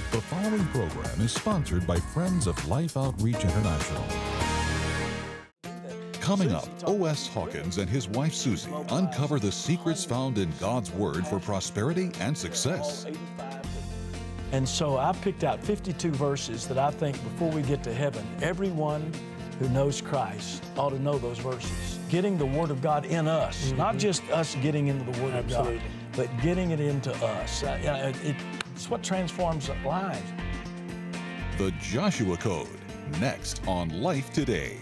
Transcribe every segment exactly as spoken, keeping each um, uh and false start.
The following program is sponsored by Friends of Life Outreach International. Coming up, O S Hawkins and his wife Susie uncover the secrets found in God's Word for prosperity and success. And so I picked out fifty-two verses that I think before we get to heaven, everyone who knows Christ ought to know those verses. Getting the Word of God in us, mm-hmm. not just us getting into the Word Absolutely. Of God, but getting it into us. Uh, it, it's what transforms lives. The Joshua Code, next on Life Today.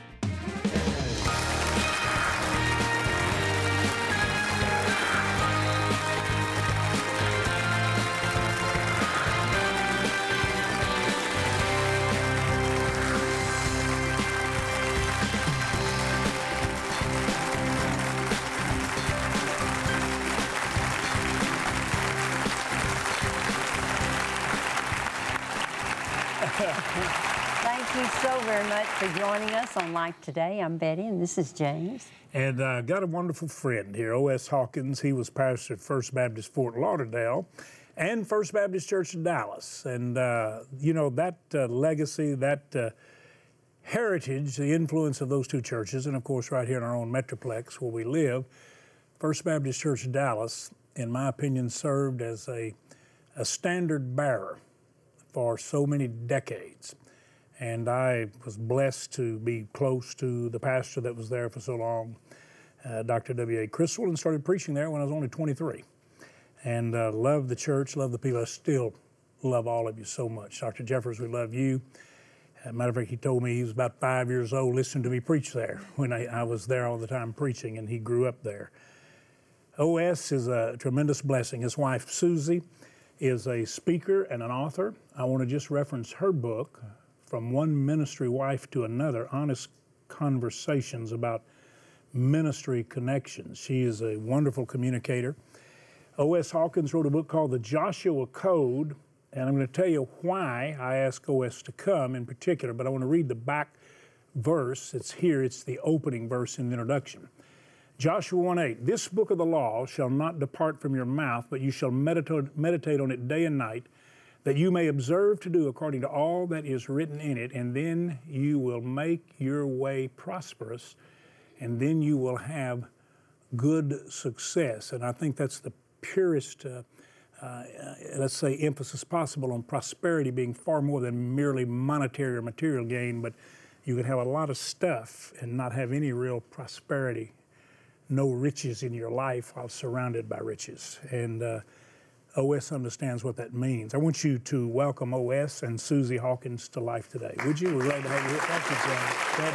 Thank you so very much for joining us on Life Today. I'm Betty, and this is James. And I uh, got a wonderful friend here, O S Hawkins. He was pastor at First Baptist Fort Lauderdale and First Baptist Church in Dallas. And, uh, you know, that uh, legacy, that uh, heritage, the influence of those two churches, and, of course, right here in our own Metroplex where we live, First Baptist Church in Dallas, in my opinion, served as a, a standard bearer for so many decades. And I was blessed to be close to the pastor that was there for so long, uh, Doctor W A Criswell, and started preaching there when I was only twenty-three. And uh, loved the church, loved the people. I still love all of you so much. Doctor Jeffers, we love you. As a matter of fact, he told me he was about five years old listening to me preach there when I, I was there all the time preaching, and he grew up there. O S is a tremendous blessing. His wife, Susie, is a speaker and an author. I want to just reference her book, From One Ministry Wife to Another, Honest Conversations About Ministry Connections. She is a wonderful communicator. O S Hawkins wrote a book called The Joshua Code, and I'm going to tell you why I asked O S to come in particular, but I want to read the back verse. It's here, it's the opening verse in the introduction. Joshua one eight, this book of the law shall not depart from your mouth, but you shall meditate, meditate on it day and night, that you may observe to do according to all that is written in it, and then you will make your way prosperous, and then you will have good success. And I think that's the purest, uh, uh, let's say, emphasis possible on prosperity being far more than merely monetary or material gain, but you can have a lot of stuff and not have any real prosperity. No riches in your life while surrounded by riches. And uh, O S understands what that means. I want you to welcome O S and Susie Hawkins to Life Today. Would you? We're glad to have you here. Thank you, John. Glad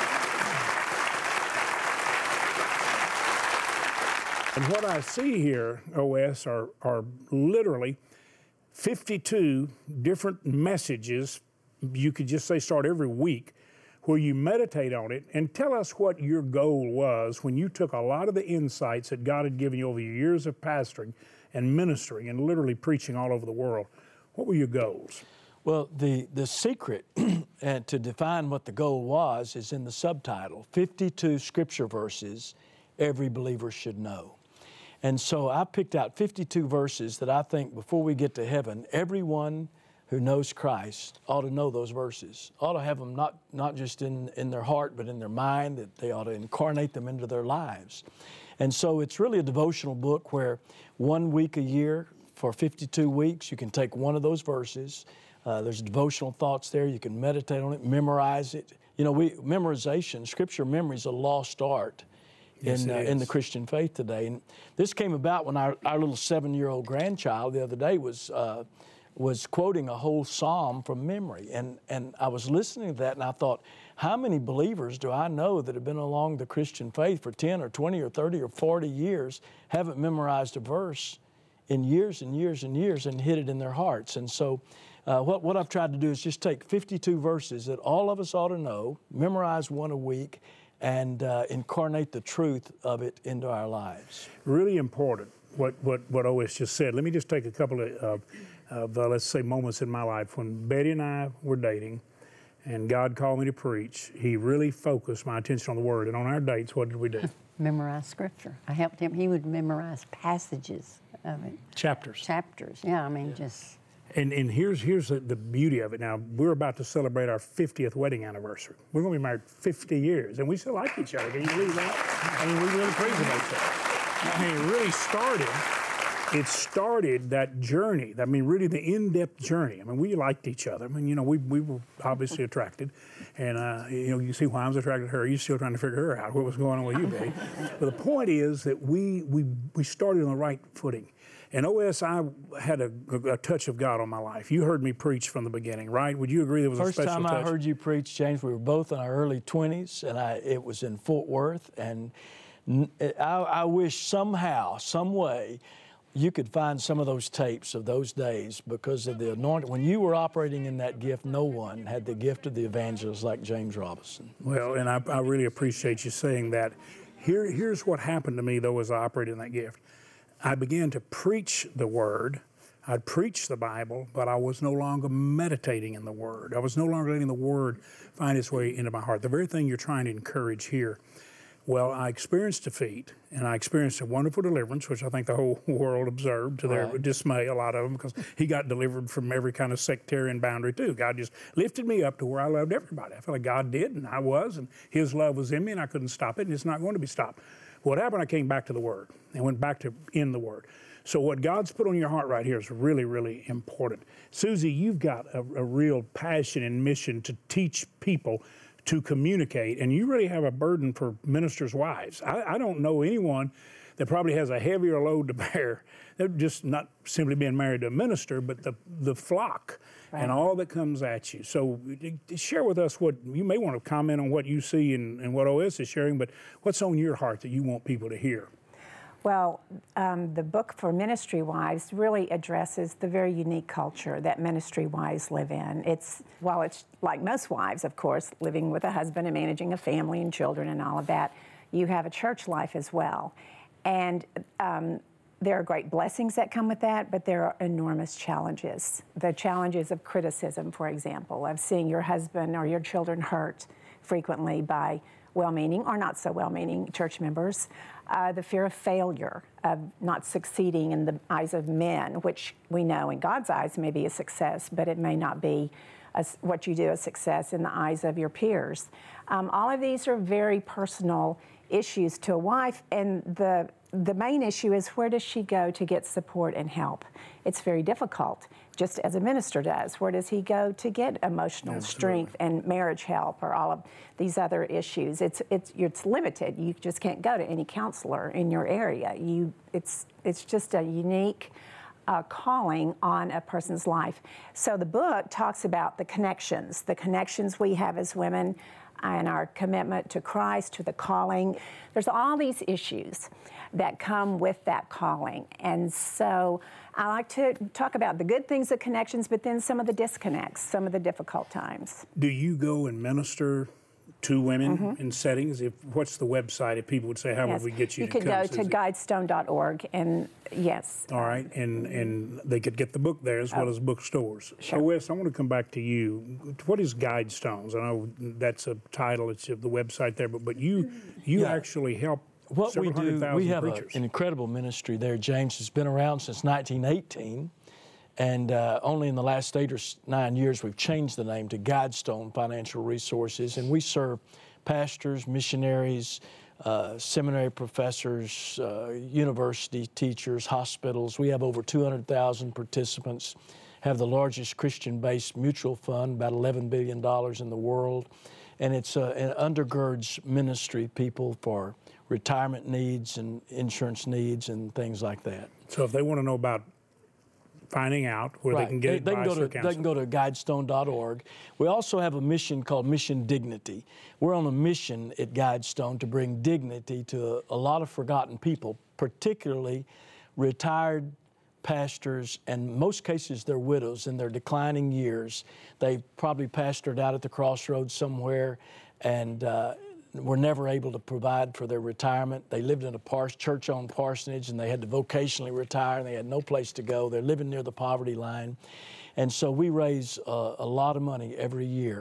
to be here. And what I see here, O S, are, are literally fifty-two different messages. You could just say start every week, where you meditate on it, and tell us what your goal was when you took a lot of the insights that God had given you over your years of pastoring and ministering and literally preaching all over the world. What were your goals? Well, the, the secret and to define what the goal was is in the subtitle, fifty-two scripture verses every believer should know. And so I picked out fifty-two verses that I think before we get to heaven, everyone who knows Christ ought to know those verses, ought to have them not, not just in, in their heart, but in their mind, that they ought to incarnate them into their lives. And so it's really a devotional book where one week a year for fifty-two weeks, you can take one of those verses. Uh, there's devotional thoughts there. You can meditate on it, memorize it. You know, we memorization, scripture memory is a lost art. Yes, in, uh, in the Christian faith today. And this came about when our, our little seven-year-old grandchild the other day was uh, was quoting a whole psalm from memory. And, and I was listening to that, and I thought, how many believers do I know that have been along the Christian faith for ten or twenty or thirty or forty years, haven't memorized a verse in years and years and years and hid it in their hearts? And so uh, what, what I've tried to do is just take fifty-two verses that all of us ought to know, memorize one a week, and uh, incarnate the truth of it into our lives. Really important, what, what, what O S just said. Let me just take a couple of, uh, of uh, let's say, moments in my life. When Betty and I were dating, and God called me to preach, He really focused my attention on the Word. And on our dates, what did we do? Memorize Scripture. I helped him. He would memorize passages of it. Chapters. Chapters, yeah, I mean, yeah. just... And, and here's here's the, the beauty of it. Now, we're about to celebrate our fiftieth wedding anniversary. We're going to be married fifty years, and we still like each other. Can you believe that? I mean, we're really crazy about each other. I mean, it really started, it started that journey. I mean, really the in-depth journey. I mean, we liked each other. I mean, you know, we, we were obviously attracted. And, uh, you know, you see why I was attracted to her. You're still trying to figure her out, what was going on with you, babe. But the point is that we, we, we started on the right footing. And O S, I had a, a touch of God on my life. You heard me preach from the beginning, right? Would you agree there was First a special touch? First time I heard you preach, James, we were both in our early twenties, and I, it was in Fort Worth. And I, I wish somehow, some way, you could find some of those tapes of those days, because of the anointing. When you were operating in that gift, no one had the gift of the evangelist like James Robison. Well, and I, I really appreciate you saying that. Here, here's what happened to me, though, as I operated in that gift. I began to preach the Word. I'd preach the Bible, but I was no longer meditating in the Word. I was no longer letting the Word find its way into my heart. The very thing you're trying to encourage here. Well, I experienced defeat, and I experienced a wonderful deliverance, which I think the whole world observed to their right. dismay, a lot of them, because he got delivered from every kind of sectarian boundary, too. God just lifted me up to where I loved everybody. I felt like God did, and I was, and His love was in me, and I couldn't stop it, and it's not going to be stopped. What happened, I came back to the Word and went back to in the Word. So what God's put on your heart right here is really, really important. Susie, you've got a, a real passion and mission to teach people to communicate, and you really have a burden for ministers' wives. I, I don't know anyone that probably has a heavier load to bear. They're just not simply being married to a minister, but the, the flock right. and all that comes at you. So share with us what, you may want to comment on what you see and, and what O S is sharing, but what's on your heart that you want people to hear? Well, um, the book for ministry wives really addresses the very unique culture that ministry wives live in. It's, while it's like most wives, of course, living with a husband and managing a family and children and all of that, you have a church life as well. And um, there are great blessings that come with that, but there are enormous challenges. The challenges of criticism, for example, of seeing your husband or your children hurt frequently by well-meaning or not so well-meaning church members. Uh, the fear of failure, of not succeeding in the eyes of men, which we know in God's eyes may be a success, but it may not be a, what you do a success in the eyes of your peers. Um, all of these are very personal issues to a wife, and the the main issue is, where does she go to get support and help? It's very difficult, just as a minister does. Where does he go to get emotional Absolutely. strength and marriage help, or all of these other issues? It's it's it's limited. You just can't go to any counselor in your area. You it's it's just a unique uh, calling on a person's life. So the book talks about the connections, the connections we have as women, and our commitment to Christ, to the calling. There's all these issues that come with that calling. And so I like to talk about the good things of connections, but then some of the disconnects, some of the difficult times. Do you go and minister to women mm-hmm. in settings? If what's the website if people would say, how yes. would we get you, you to could come? go Susie? to guidestone dot org, and yes. All right, and and they could get the book there as oh. well as bookstores. Sure. So Wes, I want to come back to you. What is Guidestones? I know that's a title, it's the website there, but, but you you yeah. actually help What we do, we have a, preachers. an incredible ministry there, James. It's been around since nineteen eighteen, and uh, only in the last eight or nine years we've changed the name to Guidestone Financial Resources, and we serve pastors, missionaries, uh, seminary professors, uh, university teachers, hospitals. We have over two hundred thousand participants, have the largest Christian-based mutual fund, about eleven billion dollars in the world, and it's uh, it undergirds ministry people for retirement needs and insurance needs and things like that. So if they want to know about finding out where right. they can get they, advice they can go or to, counseling. They can go to guidestone dot org. We also have a mission called Mission Dignity. We're on a mission at Guidestone to bring dignity to a, a lot of forgotten people, particularly retired pastors, and in most cases they're widows in their declining years. They probably pastored out at the crossroads somewhere, and uh, were never able to provide for their retirement. They lived in a par- church-owned parsonage, and they had to vocationally retire, and they had no place to go. They're living near the poverty line. And so we raise uh, a lot of money every year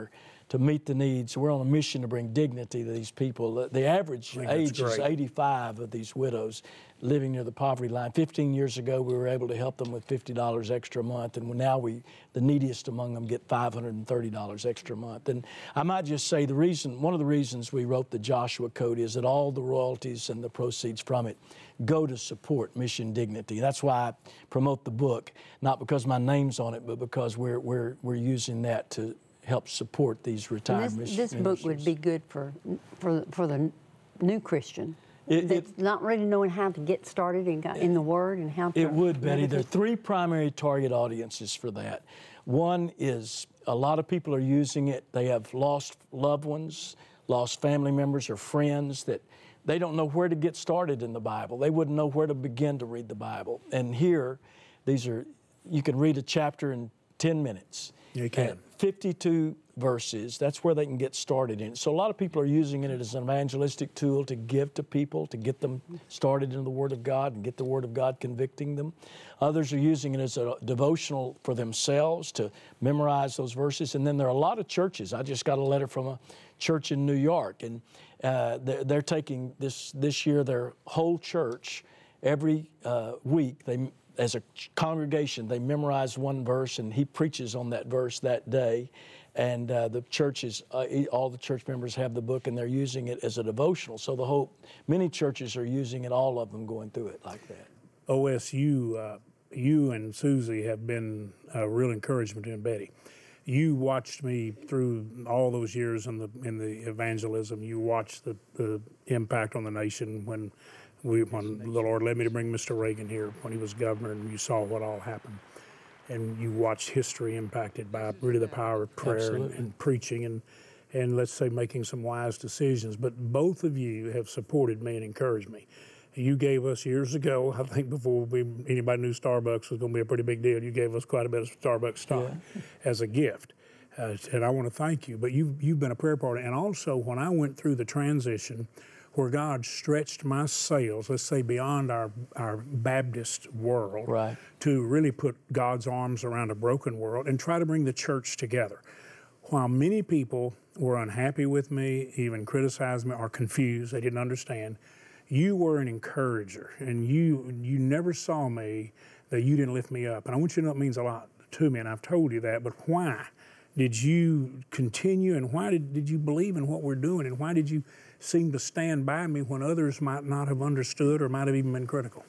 to meet the needs. We're on a mission to bring dignity to these people. The, the average age is eighty-five of these widows living near the poverty line. fifteen years ago, we were able to help them with fifty dollars extra a month, and now we, the neediest among them, get five hundred thirty dollars extra a month. And I might just say the reason, one of the reasons we wrote the Joshua Code is that all the royalties and the proceeds from it go to support Mission Dignity. That's why I promote the book, not because my name's on it, but because we're we're we're using that to help support these retired this, mission this book would be good for for for the new Christian. It, that's it, not really knowing how to get started in, in the Word and how to... It would, Betty. There are three primary target audiences for that. One is a lot of people are using it. They have lost loved ones, lost family members or friends that they don't know where to get started in the Bible. They wouldn't know where to begin to read the Bible. And here, these are, you can read a chapter in ten minutes. You can. fifty-two verses, that's where they can get started in it. So a lot of people are using it as an evangelistic tool to give to people, to get them started in the Word of God and get the Word of God convicting them. Others are using it as a devotional for themselves to memorize those verses. And then there are a lot of churches. I just got a letter from a church in New York, and uh, they're, they're taking this, this year, their whole church, every uh, week, they as a congregation, they memorize one verse, and he preaches on that verse that day. And uh, the churches, uh, all the church members have the book, and they're using it as a devotional. So the whole, many churches are using it, all of them going through it like that. O S, you, uh, you and Susie have been a real encouragement to Betty. You watched me through all those years in the in the evangelism. You watched the, the impact on the nation when we when the Lord led me to bring Mister Reagan here when he was governor, and you saw what all happened. And you watched history impacted by really the power of prayer and, and preaching and, and let's say making some wise decisions. But both of you have supported me and encouraged me. You gave us years ago, I think before we, anybody knew Starbucks was going to be a pretty big deal, you gave us quite a bit of Starbucks stock yeah. as a gift. Uh, and I want to thank you. But you've, you've been a prayer partner. And also when I went through the transition, where God stretched my sails, let's say beyond our, our Baptist world, right. to really put God's arms around a broken world and try to bring the church together. While many people were unhappy with me, even criticized me or confused, they didn't understand, you were an encourager, and you you never saw me that you didn't lift me up. And I want you to know it means a lot to me, and I've told you that, but why did you continue, and why did, did you believe in what we're doing, and why did you seem to stand by me when others might not have understood or might have even been critical?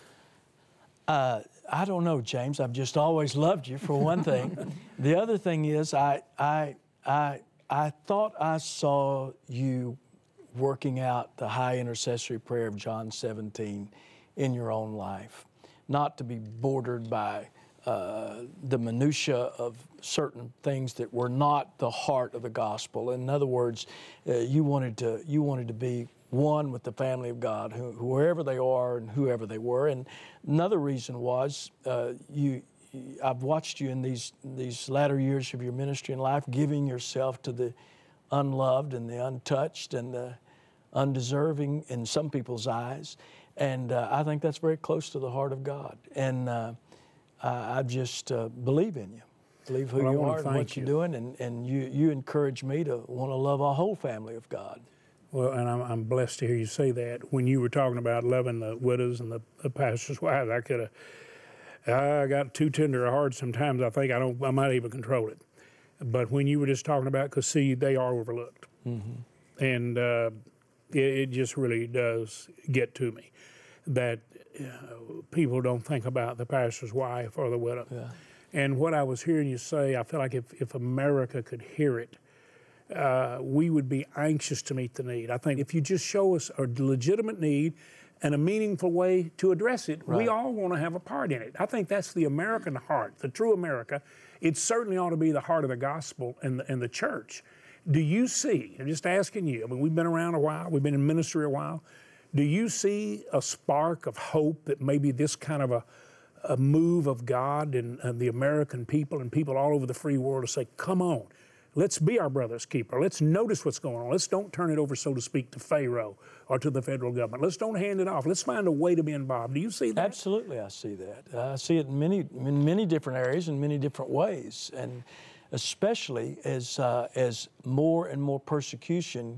Uh, I don't know, James. I've just always loved you, for one thing. The other thing is I, I, I, I thought I saw you working out the high intercessory prayer of John seventeen in your own life, not to be bordered by Uh, the minutia of certain things that were not the heart of the gospel. In other words, uh, you wanted to you wanted to be one with the family of God, who, wherever they are and whoever they were. And another reason was uh, you. I've watched you in these these latter years of your ministry and life, giving yourself to the unloved and the untouched and the undeserving in some people's eyes, and uh, I think that's very close to the heart of God. And uh, Uh, I just uh, believe in you, believe who well, you are and what you. you're doing, and, and you, you encourage me to want to love a whole family of God. Well, and I'm, I'm blessed to hear you say that. When you were talking about loving the widows and the, the pastors' wives, I could have, I got too tender a heart sometimes. I think I don't, I might even control it. But when you were just talking about, because see, they are overlooked. Mm-hmm. And uh, it, it just really does get to me that Uh, people don't think about the pastor's wife or the widow. Yeah. And what I was hearing you say, I feel like if, if America could hear it, uh, we would be anxious to meet the need. I think if you just show us a legitimate need and a meaningful way to address it, right. we all want to have a part in it. I think that's the American heart, the true America. It certainly ought to be the heart of the gospel and the, and the church. Do you see, I'm just asking you, I mean, we've been around a while, we've been in ministry a while, do you see a spark of hope that maybe this kind of a, a move of God and, and the American people and people all over the free world to say, come on, let's be our brother's keeper. Let's notice what's going on. Let's don't turn it over, so to speak, to Pharaoh or to the federal government. Let's don't hand it off. Let's find a way to be involved. Do you see that? Absolutely, I see that. I see it in many, in many different areas, in many different ways. And especially as uh, as more and more persecution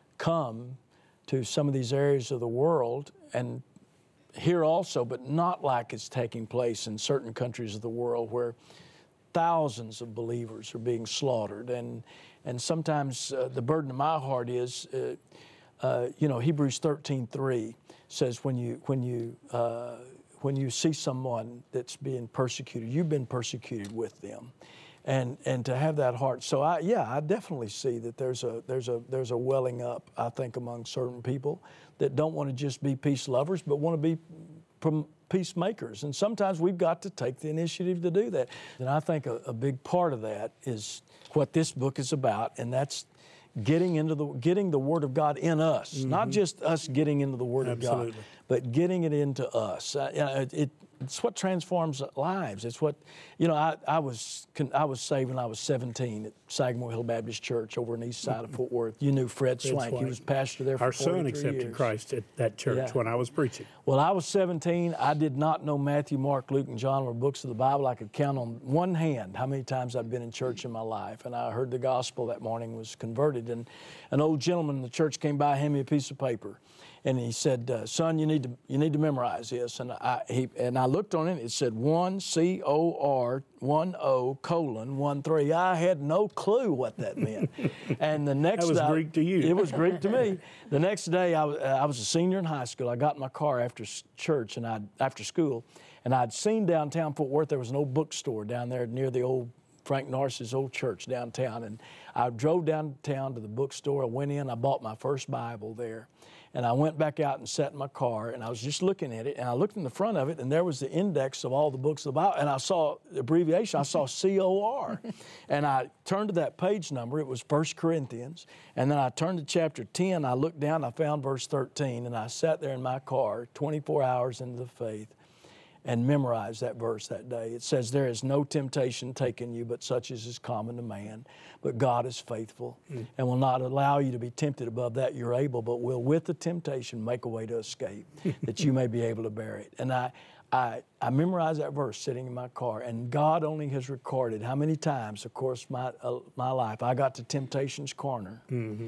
come to some of these areas of the world, and here also, but not like it's taking place in certain countries of the world where thousands of believers are being slaughtered. And and sometimes uh, the burden of my heart is, uh, uh, you know, Hebrews thirteen three says when you when you uh, when you see someone that's being persecuted, you've been persecuted with them. And and to have that heart, so I yeah I definitely see that there's a there's a there's a welling up, I think, among certain people that don't want to just be peace lovers but want to be prom- peacemakers. And sometimes we've got to take the initiative to do that. And I think a, a big part of that is what this book is about, and that's getting into the getting the Word of God in us, mm-hmm. not just us getting into the Word Absolutely. of God, but getting it into us. Uh, you know, it, it It's what transforms lives. It's what, you know, I, I was I was saved when I was seventeen at Sagamore Hill Baptist Church over on the east side of Fort Worth. You knew Fred, Fred Swank. Swank. He was pastor there for Our son accepted years. Christ at that church yeah. when I was preaching. Well, I was seventeen. I did not know Matthew, Mark, Luke, and John were books of the Bible. I could count on one hand how many times I've been in church in my life. And I heard the gospel that morning, was converted. And an old gentleman in the church came by, handed me a piece of paper. And he said, uh, son, you need to you need to memorize this. And I he, and I looked on it. It said one C O R one O colon one three. I had no clue what that meant. And the next that was day, Greek to you. It was Greek to me. The next day, I was I was a senior in high school. I got in my car after church and I after school, and I'd seen downtown Fort Worth there was an old bookstore down there near the old Frank Narcis's old church downtown. And I drove downtown to the bookstore. I went in. I bought my first Bible there. And I went back out and sat in my car, and I was just looking at it, and I looked in the front of it, and there was the index of all the books of the Bible, and I saw the abbreviation, I saw C O R. And I turned to that page number, it was First Corinthians, and then I turned to chapter ten, I looked down, I found verse thirteen, and I sat there in my car twenty-four hours into the faith and memorized that verse that day. It says, there is no temptation taken you, but such as is common to man. But God is faithful mm. and will not allow you to be tempted above that you're able, but will with the temptation make a way to escape, that you may be able to bear it. And I, I, I memorized that verse sitting in my car, and God only has recorded how many times, of course, my uh, my life, I got to temptation's corner, mm-hmm.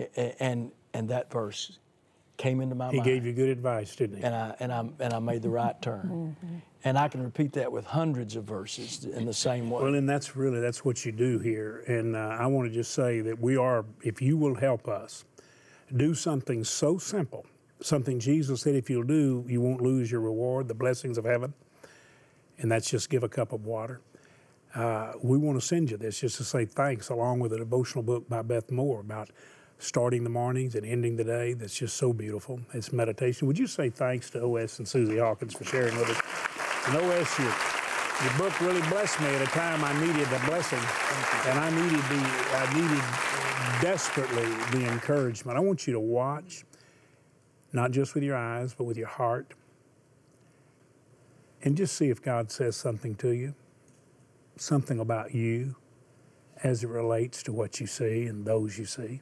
and and that verse came into my he mind. He gave you good advice, didn't he? And I and I and I made the right turn. Mm-hmm. And I can repeat that with hundreds of verses in the same way. Well, and that's really that's what you do here. And uh, I want to just say that we are, if you will help us do something so simple, something Jesus said if you'll do, you won't lose your reward, the blessings of heaven. And that's just give a cup of water. Uh, we want to send you this just to say thanks, along with a devotional book by Beth Moore about starting the mornings and ending the day. That's just so beautiful. It's meditation. Would you say thanks to O S and Susie Hawkins for sharing with us? And O S, your, your book really blessed me at a time I needed the blessing, and I needed the I needed desperately the encouragement. I want you to watch, not just with your eyes, but with your heart, and just see if God says something to you, something about you as it relates to what you see and those you see.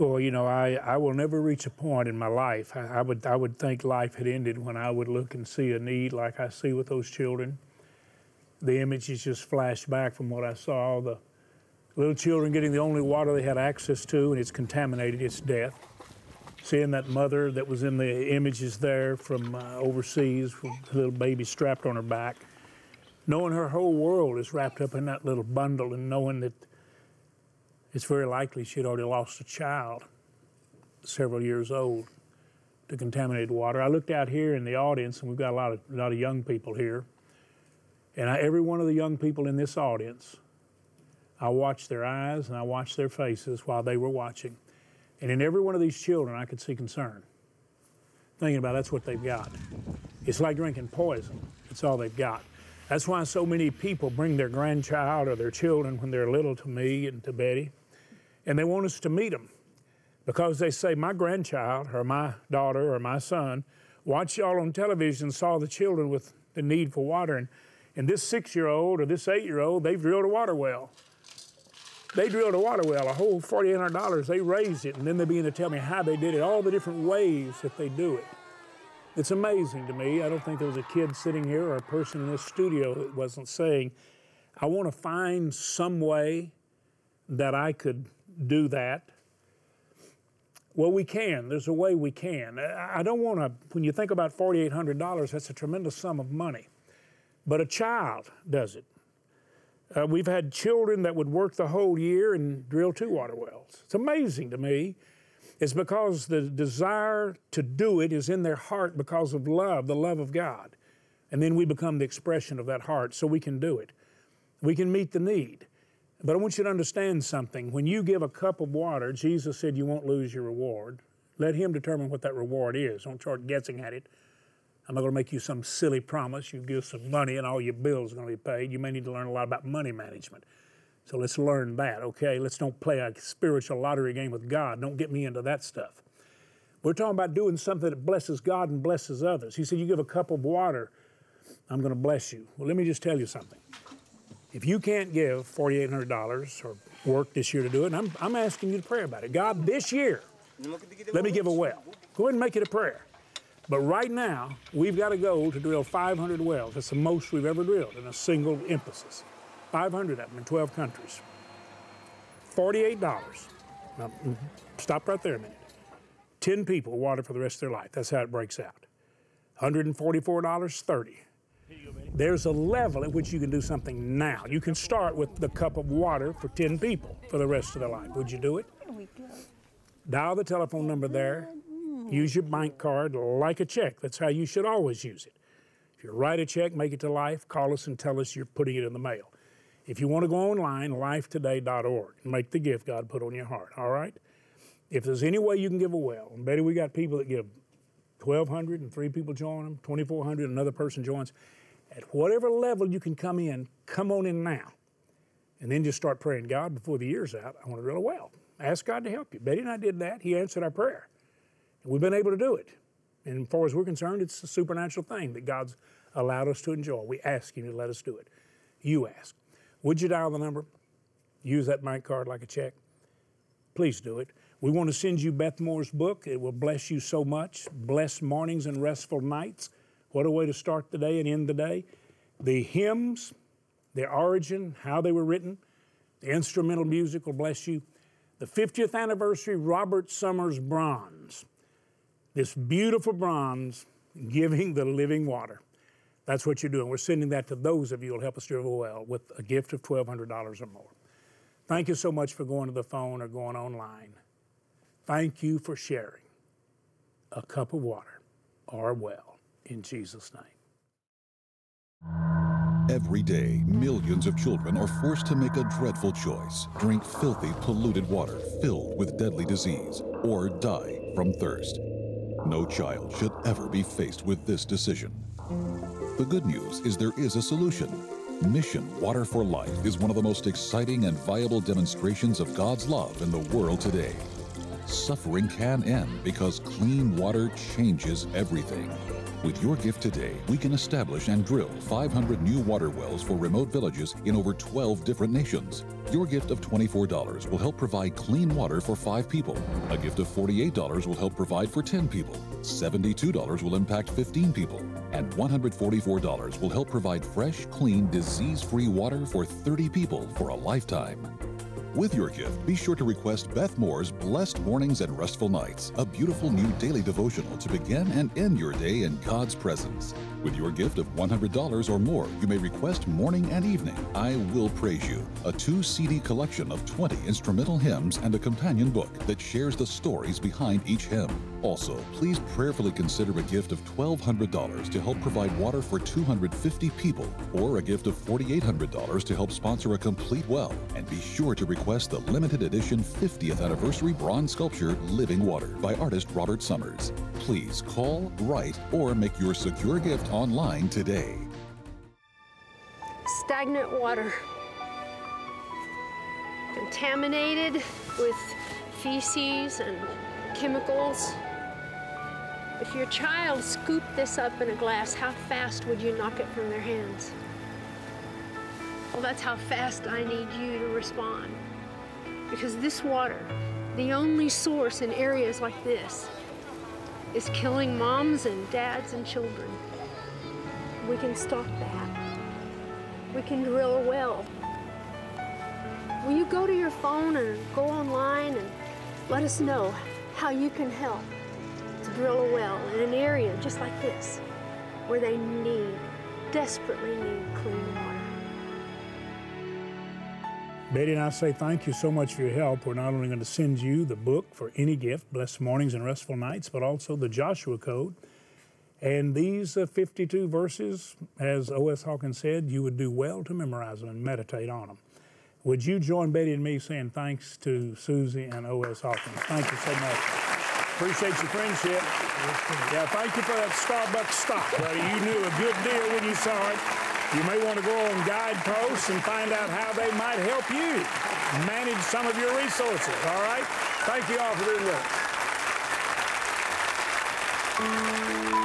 Well, you know, I, I will never reach a point in my life. I, I would I would think life had ended when I would look and see a need like I see with those children. The images just flash back from what I saw, the little children getting the only water they had access to, and it's contaminated, it's death. Seeing that mother that was in the images there from uh, overseas with a little baby strapped on her back, knowing her whole world is wrapped up in that little bundle, and knowing that it's very likely she'd already lost a child several years old to contaminated water. I looked out here in the audience, and we've got a lot of, a lot of young people here, and I, every one of the young people in this audience, I watched their eyes and I watched their faces while they were watching. And in every one of these children, I could see concern. Thinking about that's what they've got. It's like drinking poison. It's all they've got. That's why so many people bring their grandchild or their children when they're little to me and to Betty, and they want us to meet them because they say, my grandchild or my daughter or my son watched y'all on television and saw the children with the need for water, and, and this six-year-old or this eight-year-old, they've drilled a water well. They drilled a water well, a whole forty-eight hundred dollars, they raised it, and then they begin to tell me how they did it, all the different ways that they do it. It's amazing to me. I don't think there was a kid sitting here or a person in this studio that wasn't saying, I want to find some way that I could do that. Well, we can. There's a way we can. I don't want to, when you think about forty-eight hundred dollars, that's a tremendous sum of money. But a child does it. Uh, we've had children that would work the whole year and drill two water wells. It's amazing to me. It's because the desire to do it is in their heart because of love, the love of God. And then we become the expression of that heart, so we can do it. We can meet the need. But I want you to understand something. When you give a cup of water, Jesus said you won't lose your reward. Let Him determine what that reward is. Don't start guessing at it. I'm not going to make you some silly promise. You give some money and all your bills are going to be paid. You may need to learn a lot about money management. So let's learn that, okay? Let's don't play a spiritual lottery game with God. Don't get me into that stuff. We're talking about doing something that blesses God and blesses others. He said, you give a cup of water, I'm going to bless you. Well, let me just tell you something. If you can't give forty-eight hundred dollars or work this year to do it, and I'm, I'm asking you to pray about it. God, this year, let me give a well. Go ahead and make it a prayer. But right now, we've got a goal to drill five hundred wells. That's the most we've ever drilled in a single emphasis. five hundred of them in twelve countries. forty-eight dollars. Now, stop right there a minute. ten people water for the rest of their life. That's how it breaks out. one hundred forty-four dollars, thirty. There's a level at which you can do something now. You can start with the cup of water for ten people for the rest of their life. Would you do it? Dial the telephone number there. Use your bank card like a check. That's how you should always use it. If you write a check, make it to Life, call us and tell us you're putting it in the mail. If you want to go online, life today dot org, and make the gift God put on your heart, all right? If there's any way you can give a well, and Betty, we got people that give twelve hundred and three people join them, twenty-four hundred, another person joins. At whatever level you can come in, come on in now. And then just start praying, God, before the year's out, I want to drill a well. Ask God to help you. Betty and I did that. He answered our prayer. And we've been able to do it. And as far as we're concerned, it's a supernatural thing that God's allowed us to enjoy. We ask Him to let us do it. You ask. Would you dial the number? Use that bank card like a check? Please do it. We want to send you Beth Moore's book. It will bless you so much. Blessed Mornings and Restful Nights. What a way to start the day and end the day. The hymns, their origin, how they were written, the instrumental music will bless you. The fiftieth anniversary Robert Summers bronze. This beautiful bronze giving the living water. That's what you're doing. We're sending that to those of you who will help us drill a well with a gift of twelve hundred dollars or more. Thank you so much for going to the phone or going online. Thank you for sharing a cup of water or a well. In Jesus' name. Every day, millions of children are forced to make a dreadful choice: drink filthy, polluted water filled with deadly disease, or die from thirst. No child should ever be faced with this decision. The good news is there is a solution. Mission Water for Life is one of the most exciting and viable demonstrations of God's love in the world today. Suffering can end because clean water changes everything. With your gift today, we can establish and drill five hundred new water wells for remote villages in over twelve different nations. Your gift of twenty-four dollars will help provide clean water for five people. A gift of forty-eight dollars will help provide for ten people. seventy-two dollars will impact fifteen people. And one hundred forty-four dollars will help provide fresh, clean, disease-free water for thirty people for a lifetime. With your gift, be sure to request Beth Moore's Blessed Mornings and Restful Nights, a beautiful new daily devotional to begin and end your day in God's presence. With your gift of one hundred dollars or more, you may request Morning and Evening, I Will Praise You, a two C D collection of twenty instrumental hymns and a companion book that shares the stories behind each hymn. Also, please prayerfully consider a gift of twelve hundred dollars to help provide water for two hundred fifty people, or a gift of forty-eight hundred dollars to help sponsor a complete well. And be sure to request the limited edition fiftieth anniversary bronze sculpture, Living Water, by artist Robert Summers. Please call, write, or make your secure gift online today. Stagnant water, contaminated with feces and chemicals. If your child scooped this up in a glass, how fast would you knock it from their hands? Well, that's how fast I need you to respond. Because this water, the only source in areas like this, is killing moms and dads and children. We can stop that. We can drill a well. Will you go to your phone and go online and let us know how you can help to drill a well in an area just like this, where they need, desperately need clean water. Betty and I say thank you so much for your help. We're not only going to send you the book for any gift, Blessed Mornings and Restful Nights, but also the Joshua Code. And these uh, fifty-two verses, as O S Hawkins said, you would do well to memorize them and meditate on them. Would you join Betty and me saying thanks to Susie and O S Hawkins? Thank you so much. Appreciate your friendship. Yeah, thank you for that Starbucks stock, buddy. You knew a good deal when you saw it. You may want to go on Guideposts and find out how they might help you manage some of your resources, all right? Thank you all for being with us.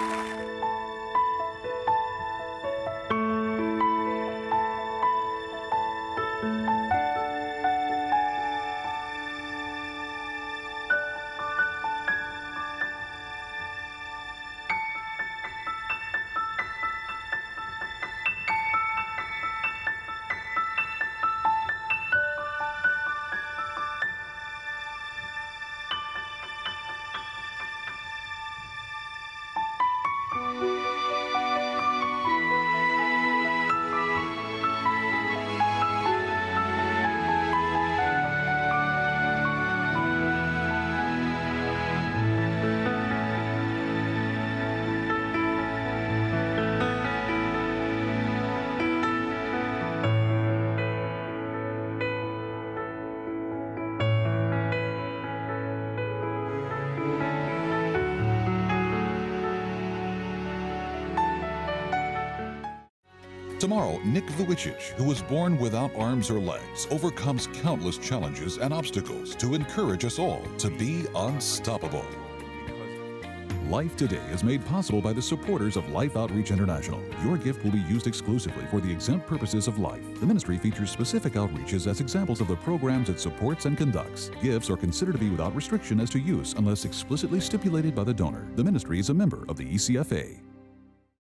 Tomorrow, Nick Vujicic, who was born without arms or legs, overcomes countless challenges and obstacles to encourage us all to be unstoppable. Life Today is made possible by the supporters of Life Outreach International. Your gift will be used exclusively for the exempt purposes of life. The ministry features specific outreaches as examples of the programs it supports and conducts. Gifts are considered to be without restriction as to use unless explicitly stipulated by the donor. The ministry is a member of the E C F A.